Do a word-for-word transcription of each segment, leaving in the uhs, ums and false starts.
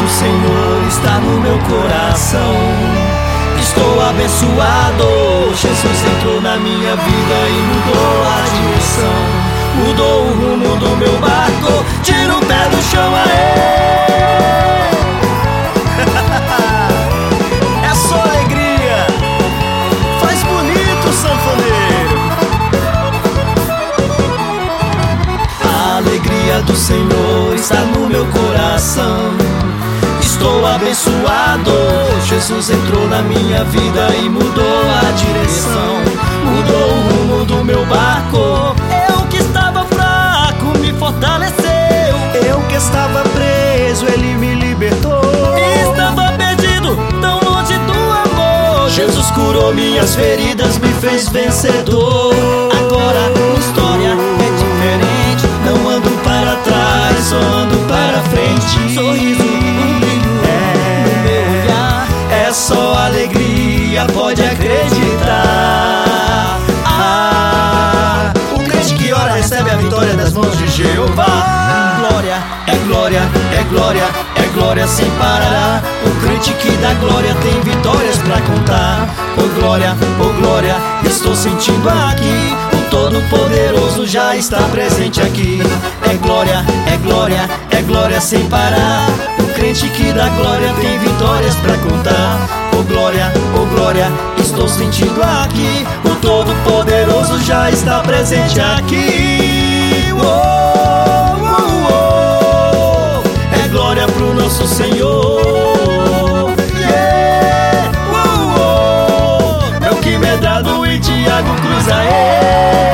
Senhor está no meu coração. Estou abençoado, Jesus entrou na minha vida e mudou a direção. Mudou o rumo do meu barco, tira o pé do chão, aê! É só alegria, faz bonito, sanfoneiro. A alegria do Senhor está no meu coração. Estou abençoado, Jesus entrou na minha vida e mudou a direção. Mudou o rumo do meu barco. Eu que estava fraco, me fortaleceu. Eu que estava preso, Ele me libertou. Estava perdido, tão longe do amor. Jesus curou minhas feridas, me fez vencedor. Agora minha história é diferente. Não ando para trás, só ando para frente. Sorriso, um brilho é no meu olhar. É só alegria, pode acreditar. Ah, o crente que ora recebe a vitória das mãos de Jeová. Glória, é glória, é glória, é glória sem parar. O crente que dá glória tem vitórias pra contar. Oh glória, oh glória, estou sentindo aqui. O Todo-Poderoso já está presente aqui. É glória, é glória, é glória sem parar. O crente que dá glória tem vitórias pra contar. Oh glória, oh glória, estou sentindo aqui. O Todo-Poderoso já está presente aqui. Oh, oh, oh. É glória pro nosso Senhor. Yeah. Oh, oh. Melquimedrado e Tiago Cruz, aê.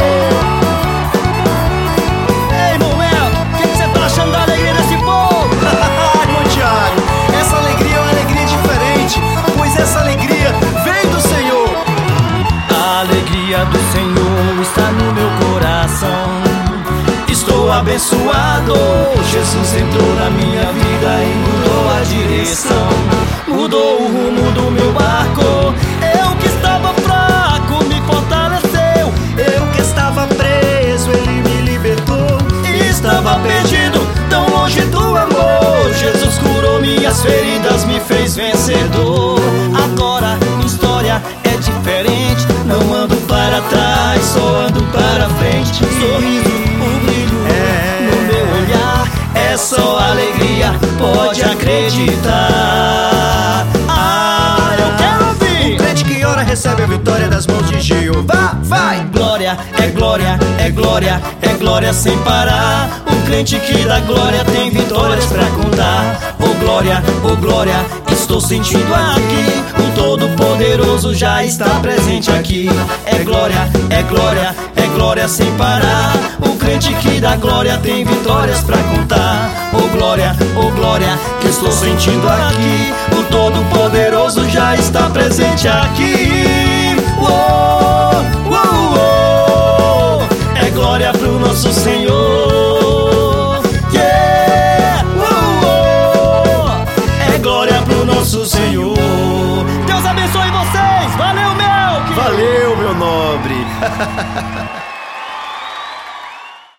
Ei, irmão Mel, o que você tá achando da alegria desse povo? Irmão Tiago, essa alegria é uma alegria diferente, pois essa alegria vem do Senhor. A alegria do Senhor está no meu coração. Estou abençoado, Jesus entrou na minha vida e mudou a direção. Mudou o rumo do meu barco. Eu que estava fraco, me fortaleceu. Eu que estava preso, Ele me libertou. Estava perdido, tão longe do amor. Jesus curou minhas feridas, me fez vencedor. Agora minha história é diferente. Não ando para trás, só ando para frente. Sorriso, o brilho é no meu olhar. É só alegria, pode acreditar. Ah, eu quero ouvir. O crente que ora recebe a vitória das mãos de Jeová. Vai! Glória, é glória, é glória, é glória sem parar. O crente que dá glória tem vitórias pra contar. Oh glória, oh glória, estou sentindo aqui. O Todo-Poderoso já está presente aqui. É glória, é glória, é glória sem parar. O crente que dá glória tem vitórias pra contar. Oh glória, oh glória, que estou sentindo aqui. O Todo-Poderoso já está presente aqui. Oh, oh, oh. É glória pro nosso Senhor. Yeah, oh, oh. É glória pro nosso Senhor. Deus abençoe vocês. Valeu, meu. Valeu, meu nobre.